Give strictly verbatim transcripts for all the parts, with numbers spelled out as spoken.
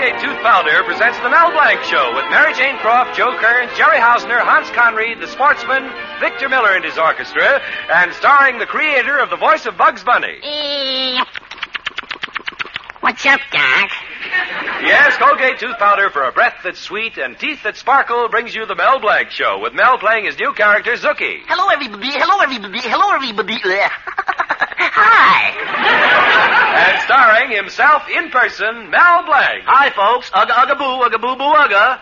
Colgate Tooth Powder presents the Mel Blanc Show with Mary Jane Croft, Joe Kearns, Jerry Hausner, Hans Conried, the sportsman, Victor Miller and his orchestra, and starring the creator of the voice of Bugs Bunny. Uh, what's up, Doc? Yes, Colgate Tooth Powder for a breath that's sweet and teeth that sparkle brings you the Mel Blanc Show with Mel playing his new character, Zookie. Hello, everybody. Hello, everybody. Hello, everybody. Hi. And starring himself in person, Mel Blanc. Hi, folks. Ugga, ugga, boo, ugga, boo, boo, ugga.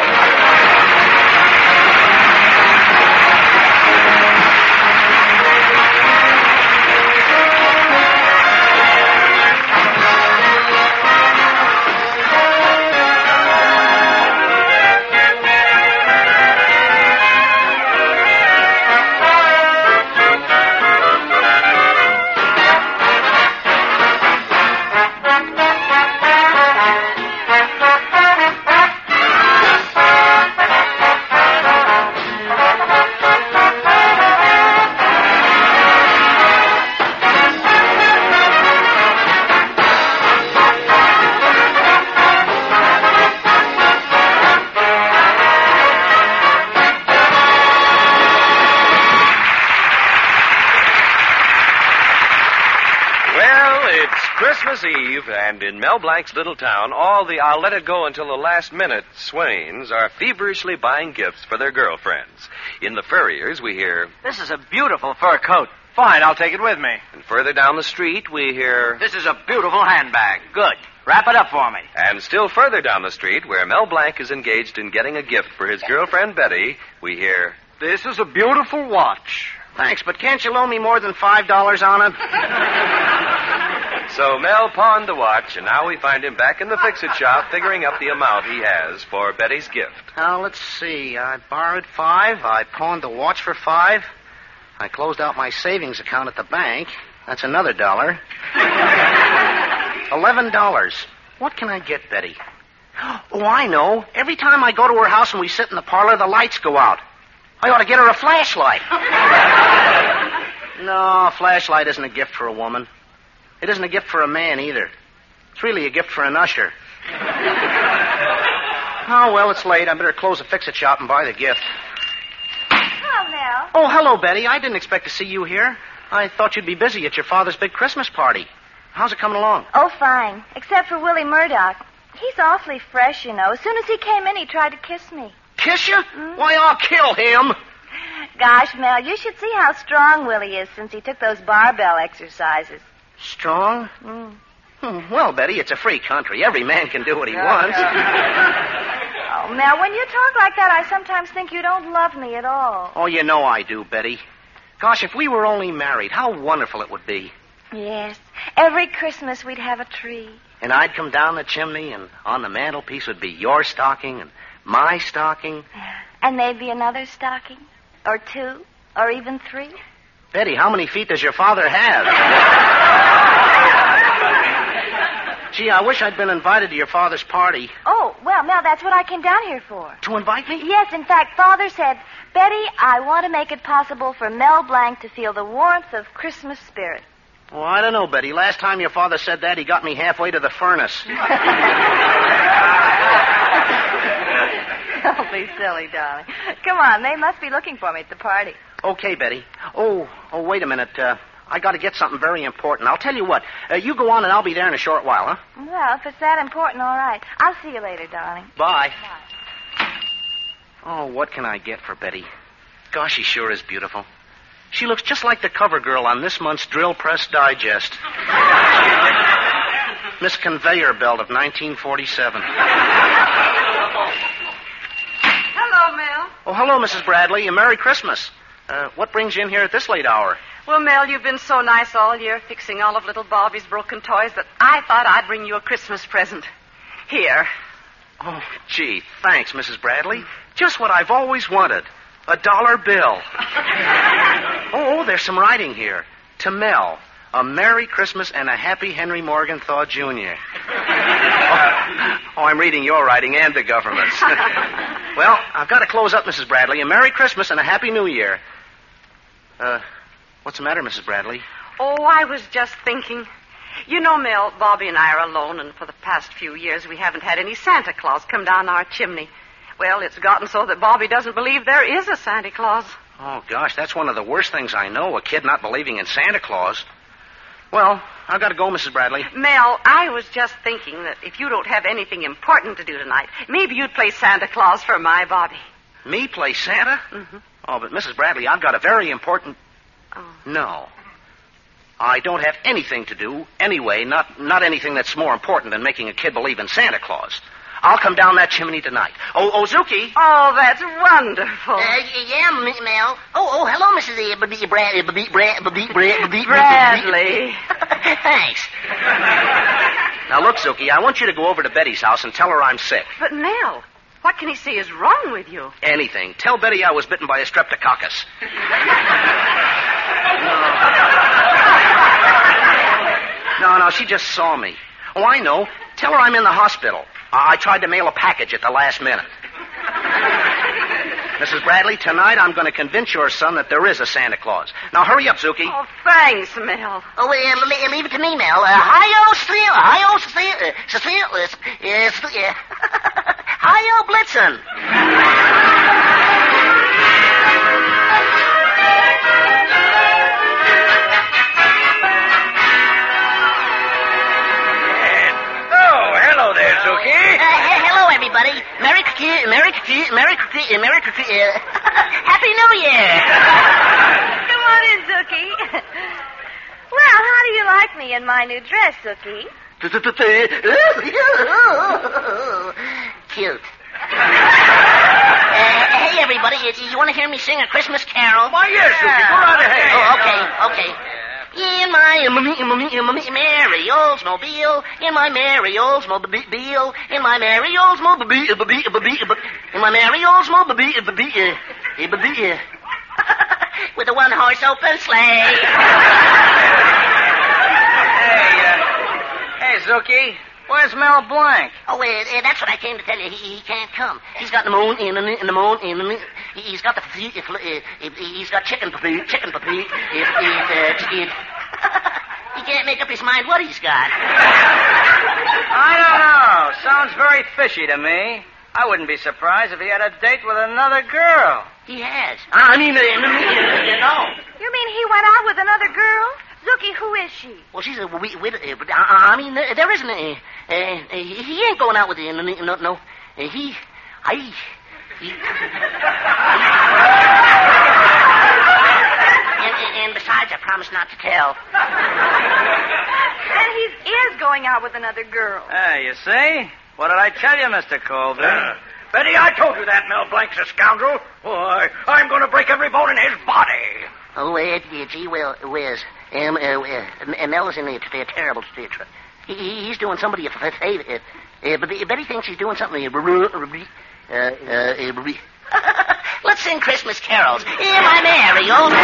Christmas Eve, and in Mel Blanc's little town, all the I'll let it go until the last minute swains are feverishly buying gifts for their girlfriends. In the Furriers, we hear, "This is a beautiful fur coat. Fine, I'll take it with me." And further down the street, we hear, "This is a beautiful handbag. Good. Wrap it up for me." And still further down the street, where Mel Blanc is engaged in getting a gift for his girlfriend Betty, we hear, "This is a beautiful watch." Thanks, but can't you loan me more than five dollars on it? So Mel pawned the watch, and now we find him back in the fix-it shop figuring up the amount he has for Betty's gift. Now, let's see. I borrowed five. I pawned the watch for five. I closed out my savings account at the bank. That's another dollar. Eleven dollars. What can I get Betty? Oh, I know. Every time I go to her house and we sit in the parlor, the lights go out. I ought to get her a flashlight. No, a flashlight isn't a gift for a woman. It isn't a gift for a man, either. It's really a gift for an usher. Oh, well, it's late. I better close the fix-it shop and buy the gift. Hello, Mel. Oh, hello, Betty. I didn't expect to see you here. I thought you'd be busy at your father's big Christmas party. How's it coming along? Oh, fine. Except for Willie Murdoch. He's awfully fresh, you know. As soon as he came in, he tried to kiss me. Kiss you? Mm. Why, I'll kill him. Gosh, Mel, you should see how strong Willie is since he took those barbell exercises. Strong? Mm. Hmm, well, Betty, it's a free country. Every man can do what he wants. Oh, Mel, when you talk like that, I sometimes think you don't love me at all. Oh, you know I do, Betty. Gosh, if we were only married, how wonderful it would be. Yes. Every Christmas we'd have a tree. And I'd come down the chimney, and on the mantelpiece would be your stocking and my stocking. And maybe another stocking. Or two. Or even three. Betty, how many feet does your father have? Gee, I wish I'd been invited to your father's party. Oh, well, Mel, that's what I came down here for. To invite me? Yes, in fact, Father said, Betty, I want to make it possible for Mel Blanc to feel the warmth of Christmas spirit. Oh, I don't know, Betty. Last time your father said that, he got me halfway to the furnace. Don't be silly, darling. Come on, they must be looking for me at the party. Okay, Betty. Oh, oh, wait a minute. Uh, I got to get something very important. I'll tell you what. Uh, you go on, and I'll be there in a short while, huh? Well, if it's that important, all right. I'll see you later, darling. Bye. Bye. Oh, what can I get for Betty? Gosh, she sure is beautiful. She looks just like the cover girl on this month's Drill Press Digest. Miss Conveyor Belt of nineteen forty-seven. Hello, Mel. Oh, hello, Missus Bradley. A Merry Christmas. Uh, what brings you in here at this late hour? Well, Mel, you've been so nice all year fixing all of little Bobby's broken toys that I thought I'd bring you a Christmas present. Here. Oh, gee, thanks, Missus Bradley. Just what I've always wanted. A dollar bill. Oh, there's some writing here. To Mel, a Merry Christmas and a Happy Henry Morgenthau, Junior Oh, oh, I'm reading your writing and the government's. Well, I've got to close up, Missus Bradley. A Merry Christmas and a Happy New Year. Uh, what's the matter, Missus Bradley? Oh, I was just thinking. You know, Mel, Bobby and I are alone, and for the past few years we haven't had any Santa Claus come down our chimney. Well, it's gotten so that Bobby doesn't believe there is a Santa Claus. Oh, gosh, that's one of the worst things I know, a kid not believing in Santa Claus. Well, I've got to go, Missus Bradley. Mel, I was just thinking that if you don't have anything important to do tonight, maybe you'd play Santa Claus for my Bobby. Me play Santa? Mm-hmm. Oh, but Missus Bradley, I've got a very important... Oh. No. I don't have anything to do, anyway, not, not anything that's more important than making a kid believe in Santa Claus. I'll come down that chimney tonight. Oh, oh, Zuki. Oh, that's wonderful. Uh, yeah, M- Mel. Oh, oh, hello, Missus Uh, B- Brad, uh, B- Brad, B- Brad, B- Bradley. Thanks. Now, look, Zuki, I want you to go over to Betty's house and tell her I'm sick. But, Mel, what can he say is wrong with you? Anything. Tell Betty I was bitten by a streptococcus. No, no, she just saw me. Oh, I know. Tell her I'm in the hospital. I tried to mail a package at the last minute. Missus Bradley, tonight I'm going to convince your son that there is a Santa Claus. Now, hurry up, Zuki. Oh, thanks, Mel. Oh, uh, le- leave it to me, Mel. Uh, hi-yo, Cecile. Hi-yo, Cecile. Uh, Cecile. Uh, uh, uh, hi-yo, Blitzen. Zuki. Uh, he- hello, everybody. Merry Christmas, Merry Christmas, Merry Christmas, Merry Christmas, uh, Happy New Year. Come on in, Zuki. Well, how do you like me in my new dress, Zuki? Cute. Uh, hey, everybody, you, you want to hear me sing a Christmas carol? Why, yes, Zuki. Go right ahead. Oh, okay, okay. In my merry Oldsmobile, in my merry Oldsmobile, in my merry Oldsmobile, in my merry Oldsmobile, with a one-horse open sleigh. Hey, uh, hey, Zuki, where's Mel Blanc? Oh, uh, uh, that's what I came to tell you. He, he can't come. He's got pneumonia in the, in the moon, in the, he's got the, uh, he's got chicken puppy, chicken puppy. It, it, uh, it, he can't make up his mind what he's got. I don't know. Sounds very fishy to me. I wouldn't be surprised if he had a date with another girl. He has. I mean, uh, you know. You mean he went out with another girl? Zuki, who is she? Well, she's a widow. Uh, but, uh, I mean, uh, there isn't a. Uh, uh, he ain't going out with the. No, no. Uh, he. I. He. and, and besides, I promised not to tell. And he is going out with another girl. Hey, you see? What did I tell you, Mister Colby? Uh, Betty, I told you that Mel Blanc's a scoundrel. Why, I'm going to break every bone in his body. Oh, uh, gee, well, Wiz. Um, uh, uh, Mel is in a, a terrible state. He, he's doing somebody a favor. Uh, uh, but Betty thinks he's doing something. Uh, uh, uh, Let's sing Christmas carols. In my merry old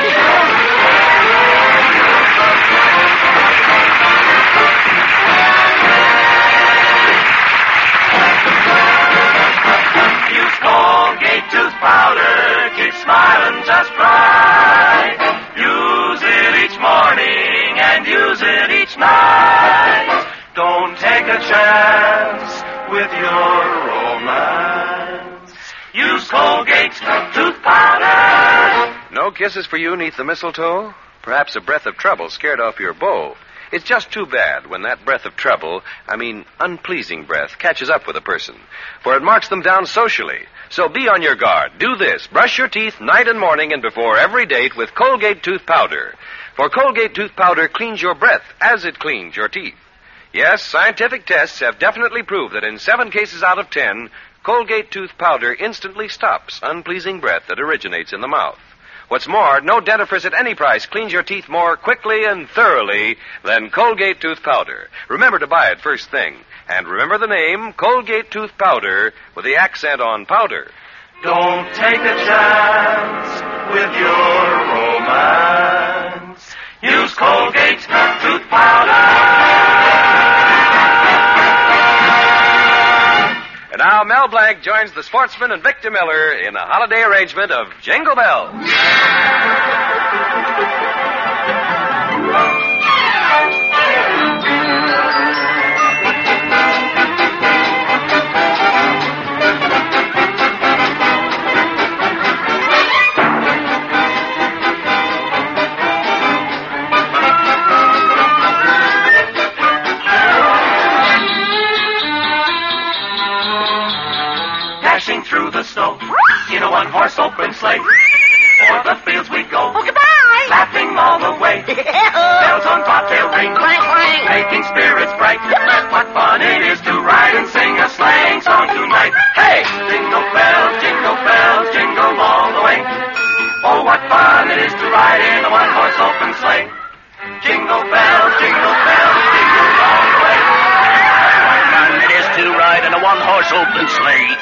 Use Colgate tooth powder, keep smiling just right. Use it each morning and use it each night. Don't take a chance with your romance. Use Colgate tooth powder. No kisses for you neath the mistletoe? Perhaps a breath of trouble scared off your beau. It's just too bad when that breath of trouble, I mean unpleasing breath, catches up with a person, for it marks them down socially. So be on your guard. Do this. Brush your teeth night and morning and before every date with Colgate tooth powder. For Colgate tooth powder cleans your breath as it cleans your teeth. Yes, scientific tests have definitely proved that in seven cases out of ten, Colgate tooth powder instantly stops unpleasing breath that originates in the mouth. What's more, no dentifrice at any price cleans your teeth more quickly and thoroughly than Colgate tooth powder. Remember to buy it first thing. And remember the name, Colgate tooth powder, with the accent on powder. Don't take a chance with your romance. Use Colgate tooth powder. And now Mel Blanc joins the sportsman and Victor Miller in a holiday arrangement of Jingle Bells. go. In a one-horse open sleigh. For the fields we go. Oh, goodbye. Laughing all the way. Bells on bobtail ring. Clang, clang. Making spirits bright. What fun it is to ride and sing a sleighing song tonight. Hey! Jingle bells, jingle bells, jingle all the way. Oh, what fun it is to ride in a one-horse open sleigh. Jingle bells, jingle bells, jingle all the way. What fun it is to ride in a one-horse open sleigh.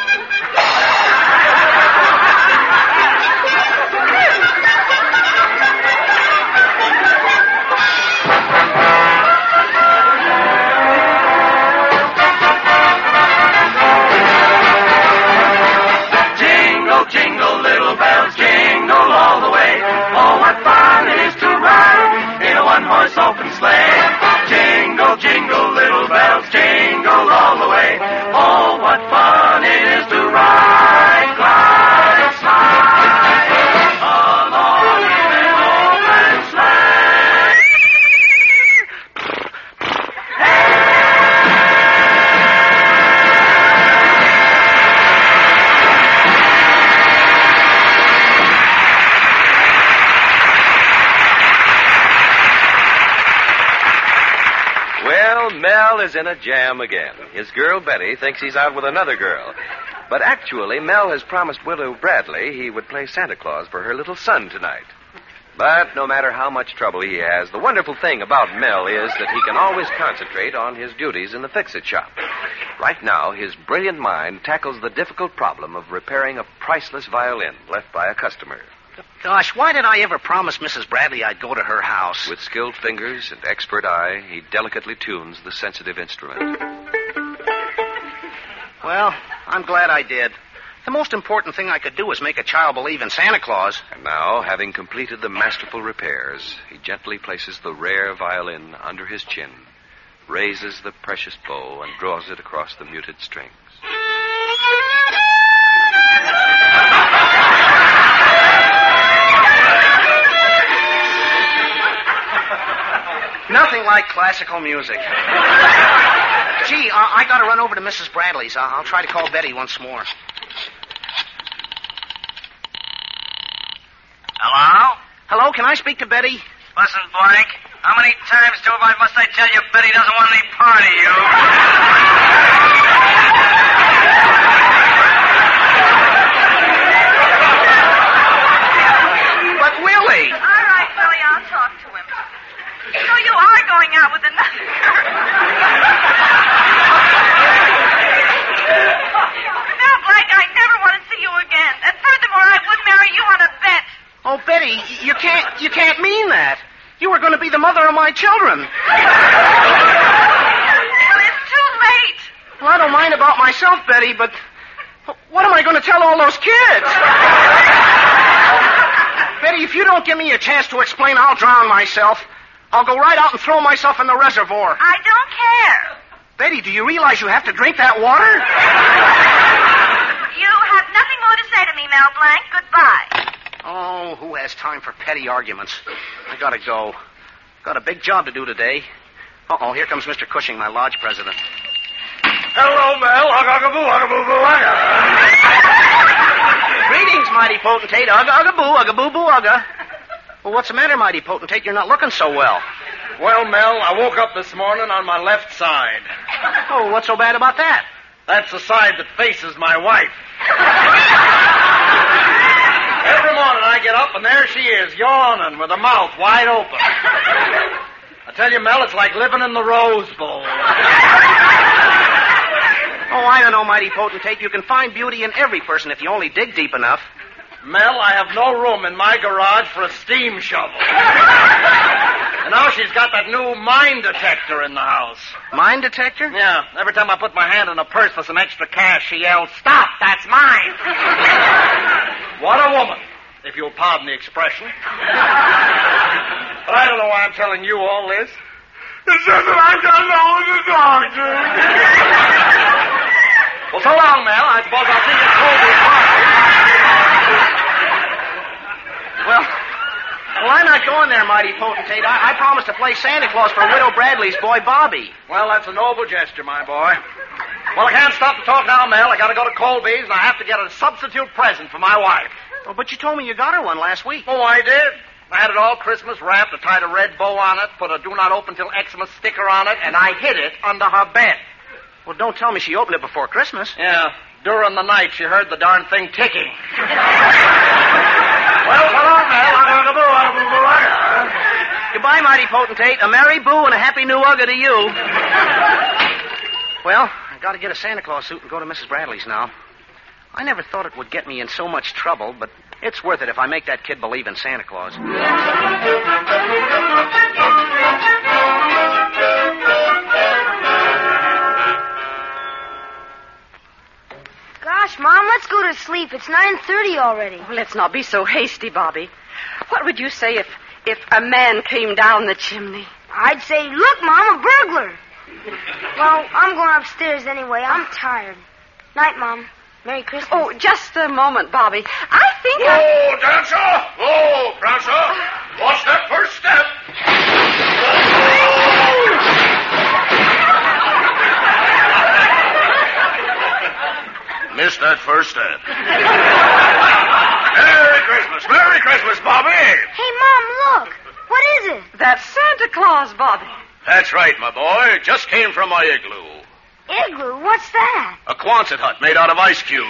Open sleigh. Jingle, jingle, little bells, jingle all the way. Oh, what fun it is to ride, glide, and slide along in an open sleigh. Well, Mel is in a jam again. His girl, Betty, thinks he's out with another girl. But actually, Mel has promised Widow Bradley he would play Santa Claus for her little son tonight. But no matter how much trouble he has, the wonderful thing about Mel is that he can always concentrate on his duties in the fix-it shop. Right now, his brilliant mind tackles the difficult problem of repairing a priceless violin left by a customer. Gosh, why did I ever promise Missus Bradley I'd go to her house? With skilled fingers and expert eye, he delicately tunes the sensitive instrument. Well, I'm glad I did. The most important thing I could do was make a child believe in Santa Claus. And now, having completed the masterful repairs, he gently places the rare violin under his chin, raises the precious bow, and draws it across the muted strings. Nothing like classical music. Gee, uh, I gotta run over to Missus Bradley's. I'll, I'll try to call Betty once more. Hello? Hello, can I speak to Betty? Listen, Blank, how many times, too, must I tell you Betty doesn't want any part of you? But Willie! All right, Willie, I'll talk to him. So you are going out with another girl. Now, Blank, I never want to see you again. And furthermore, I would marry you on a bet. Oh, Betty, you can't, you can't mean that. You were going to be the mother of my children. Well, it's too late. Well, I don't mind about myself, Betty, but what am I going to tell all those kids? Betty, if you don't give me a chance to explain, I'll drown myself. I'll go right out and throw myself in the reservoir. I don't care. Betty, do you realize you have to drink that water? You have nothing more to say to me, Mel Blanc. Goodbye. Oh, who has time for petty arguments? I gotta go. Got a big job to do today. Uh-oh, here comes Mister Cushing, my lodge president. Hello, Mel. Ugga-ugga-boo, ugga-boo-boo, ugga. Greetings, mighty potentate. Ugga-ugga-boo, ugga-boo-boo, ugga. Well, what's the matter, mighty potentate? You're not looking so well. Well, Mel, I woke up this morning on my left side. Oh, what's so bad about that? That's the side that faces my wife. Every morning I get up and there she is, yawning with her mouth wide open. I tell you, Mel, it's like living in the Rose Bowl. Oh, I don't know, mighty potentate. You can find beauty in every person if you only dig deep enough. Mel, I have no room in my garage for a steam shovel. And now she's got that new mine detector in the house. Mine detector? Yeah. Every time I put my hand in a purse for some extra cash, she yells, "Stop! That's mine!" What a woman, if you'll pardon the expression. But I don't know why I'm telling you all this. It's just that I don't know what to talk to. Well, so long, Mel. I suppose I'll see you at Colby's party. Well, well, I'm not going there, mighty potentate. I, I promised to play Santa Claus for Widow Bradley's boy, Bobby. Well, that's a noble gesture, my boy. Well, I can't stop to talk now, Mel. I gotta go to Colby's, and I have to get a substitute present for my wife. Oh, but you told me you got her one last week. Oh, I did. I had it all Christmas wrapped. I tied a red bow on it, put a do not open till Xmas sticker on it, and I hid it under her bed. Well, don't tell me she opened it before Christmas. Yeah. During the night, she heard the darn thing ticking. Well, come on, Mel. Goodbye, mighty potentate. A merry boo and a happy new ugga to you. Well, I got to get a Santa Claus suit and go to Missus Bradley's now. I never thought it would get me in so much trouble, but it's worth it if I make that kid believe in Santa Claus. Gosh, Mom, let's go to sleep. It's nine thirty already. Oh, let's not be so hasty, Bobby. What would you say if, if a man came down the chimney? I'd say, look, Mom, a burglar. Well, I'm going upstairs anyway. I'm tired. Night, Mom. Merry Christmas. Oh, just a moment, Bobby. I think Whoa, I... Dancer! Whoa, Prancer! Watch that first step! Missed that first step. Merry Christmas! Merry Christmas, Bobby! Hey, Mom, look. What is it? That's Santa Claus, Bobby. That's right, my boy. Just came from my igloo. Igloo? What's that? A Quonset hut made out of ice cubes.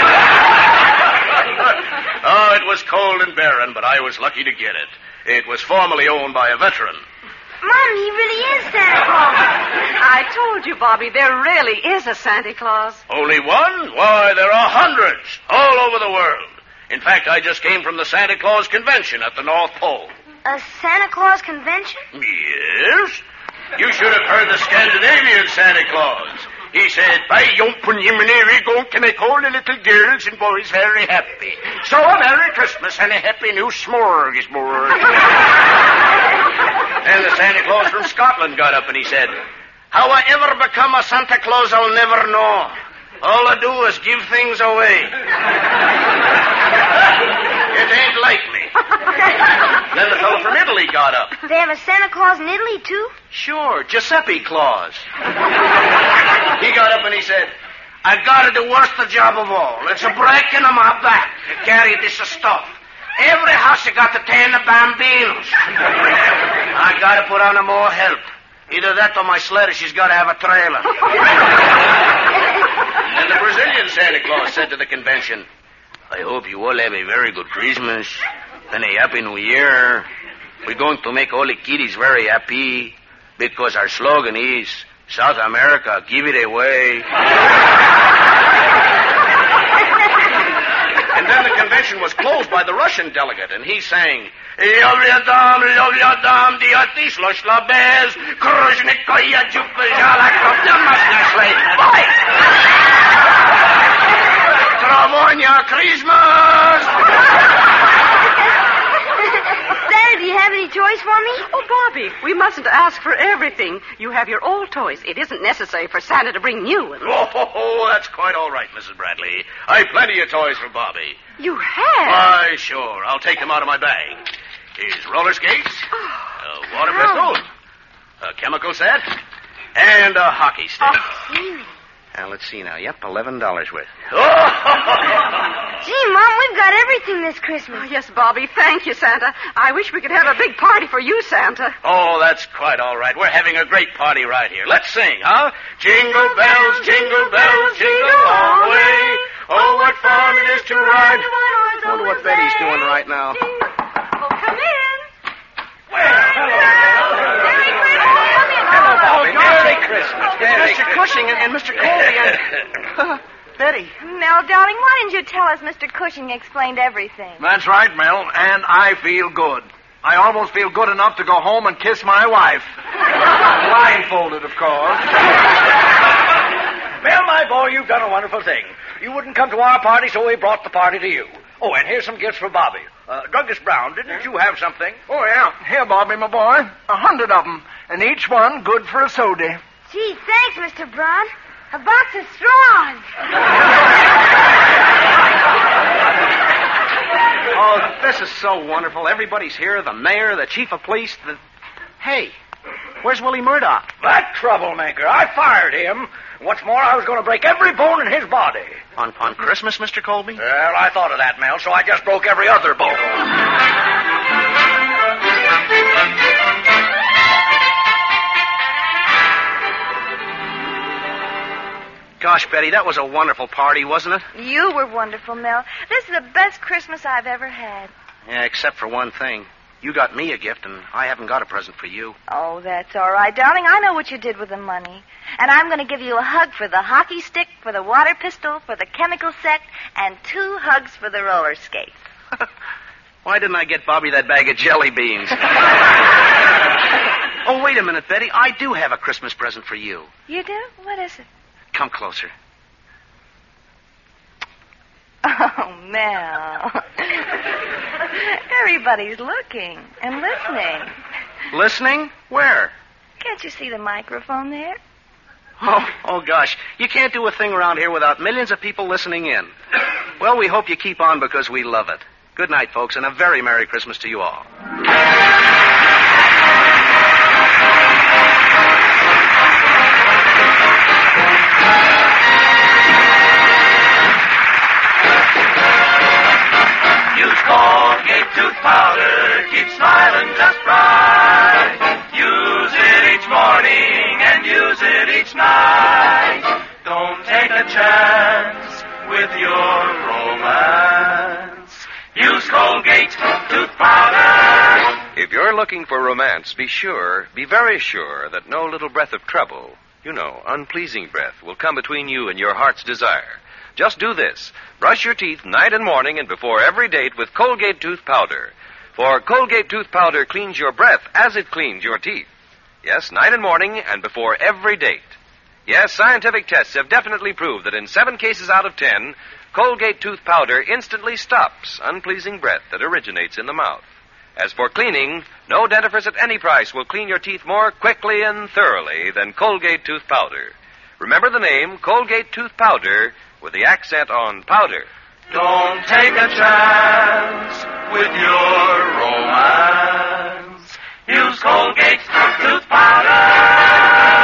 Oh, it was cold and barren, but I was lucky to get it. It was formerly owned by a veteran. Mom, he really is Santa Claus. I told you, Bobby, there really is a Santa Claus. Only one? Why, there are hundreds all over the world. In fact, I just came from the Santa Claus Convention at the North Pole. A Santa Claus convention? Yes. You should have heard the Scandinavian Santa Claus. He said, by Jompen Jiminy, going to make all the little girls and boys very happy. So a Merry Christmas and a Happy New Smorgasbord. And the Santa Claus from Scotland got up and he said, how I ever become a Santa Claus, I'll never know. All I do is give things away. It ain't like me. Then the fellow from Italy got up. They have a Santa Claus in Italy, too? Sure, Giuseppe Claus. He got up and he said, I got to do worst the job of all. It's a breaking on my back to carry this stuff. Every house you got to tend the bambinos. I got to put on a more help. Either that or my sled, she's got to have a trailer. And the Brazilian Santa Claus said to the convention, I hope you all have a very good Christmas and a happy New Year. We're going to make all the kiddies very happy because our slogan is, South America, give it away. And then the convention was closed by the Russian delegate, and he sang, Yovyadam, Yovyadam, Diati, Sloshlabez, Kruzhnikoya, Jupajala, Boy! Travonia Christmas! Santa, do you have any toys for me? Oh, Bobby, we mustn't ask for everything. You have your old toys. It isn't necessary for Santa to bring new ones. Oh, oh, oh, that's quite all right, Missus Bradley. I've plenty of toys for Bobby. You have? Why, sure. I'll take them out of my bag. Here's roller skates, a water pistol, a chemical set, and a hockey stick. Oh, Now, let's see now. Yep, eleven dollars worth. gee, Mom, we've got everything this Christmas. Oh, yes, Bobby. Thank you, Santa. I wish we could have a big party for you, Santa. Oh, that's quite all right. We're having a great party right here. Let's sing, huh? Jingle bells, jingle bells, jingle all the way. Oh, what fun it is to ride. I wonder what Betty's doing right now. Oh, come in. Oh, Merry Christmas. Mister Cushing and, and Mister Colby and... Uh, Betty. Mel, darling, why didn't you tell us Mister Cushing explained everything? That's right, Mel, and I feel good. I almost feel good enough to go home and kiss my wife. Blindfolded, of course. Mel, my boy, you've done a wonderful thing. You wouldn't come to our party, so we brought the party to you. Oh, and here's some gifts for Bobby. Uh, Douglas Brown, didn't you have something? Oh, yeah. Here, Bobby, my boy. A hundred of them, and each one good for a soda. Gee, thanks, Mister Brown. A box of straws. Oh, this is so wonderful. Everybody's here. The mayor, the chief of police, the... Hey, Where's Willie Murdoch? That troublemaker. I fired him. What's more, I was going to break every bone in his body. On, on Christmas, Mister Colby? Well, I thought of that, Mel, so I just broke every other bone. Gosh, Betty, that was a wonderful party, wasn't it? You were wonderful, Mel. This is the best Christmas I've ever had. Yeah, except for one thing. You got me a gift, and I haven't got a present for you. Oh, that's all right, darling. I know what you did with the money. And I'm going to give you a hug for the hockey stick, for the water pistol, for the chemical set, and two hugs for the roller skates. Why didn't I get Bobby that bag of jelly beans? Oh, wait a minute, Betty. I do have a Christmas present for you. You do? What is it? Come closer. Oh, Mel. Everybody's looking and listening. Listening? Where? Can't you see the microphone there? Oh, oh, gosh. You can't do a thing around here without millions of people listening in. Well, we hope you keep on because we love it. Good night, folks, and a very Merry Christmas to you all. Use Colgate tooth powder, keep smiling just right. Use it each morning and use it each night. Don't take a chance with your romance. Use Colgate tooth powder. If you're looking for romance, be sure, be very sure that no little breath of trouble, you know, unpleasing breath, will come between you and your heart's desire. Just do this. Brush your teeth night and morning and before every date with Colgate tooth powder. For Colgate tooth powder cleans your breath as it cleans your teeth. Yes, night and morning and before every date. Yes, scientific tests have definitely proved that in seven cases out of ten, Colgate tooth powder instantly stops unpleasing breath that originates in the mouth. As for cleaning, no dentifrice at any price will clean your teeth more quickly and thoroughly than Colgate tooth powder. Remember the name, Colgate tooth powder, with the accent on powder. Don't take a chance with your romance. Use Colgate tooth powder.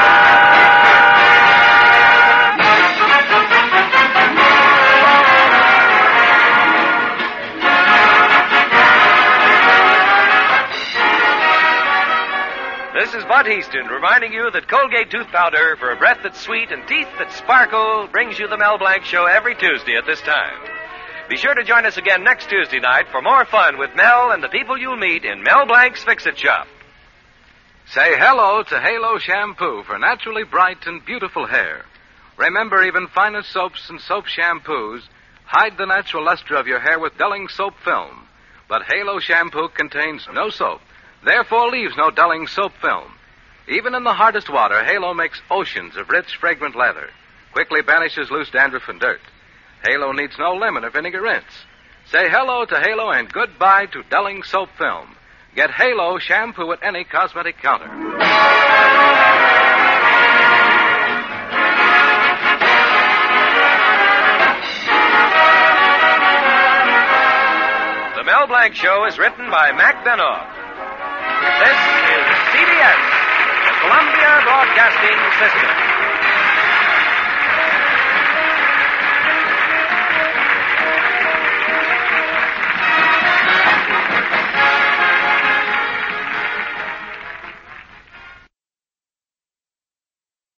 This is Bud Easton reminding you that Colgate tooth powder for a breath that's sweet and teeth that sparkle brings you the Mel Blanc Show every Tuesday at this time. Be sure to join us again next Tuesday night for more fun with Mel and the people you'll meet in Mel Blanc's Fix-It Shop. Say hello to Halo Shampoo for naturally bright and beautiful hair. Remember, even finest soaps and soap shampoos hide the natural luster of your hair with dulling soap film. But Halo Shampoo contains no soap, therefore leaves no dulling soap film. Even in the hardest water, Halo makes oceans of rich, fragrant lather. Quickly banishes loose dandruff and dirt. Halo needs no lemon or vinegar rinse. Say hello to Halo and goodbye to dulling soap film. Get Halo Shampoo at any cosmetic counter. The Mel Blanc Show is written by Mac Benoff. This is C B S, the Columbia Broadcasting System.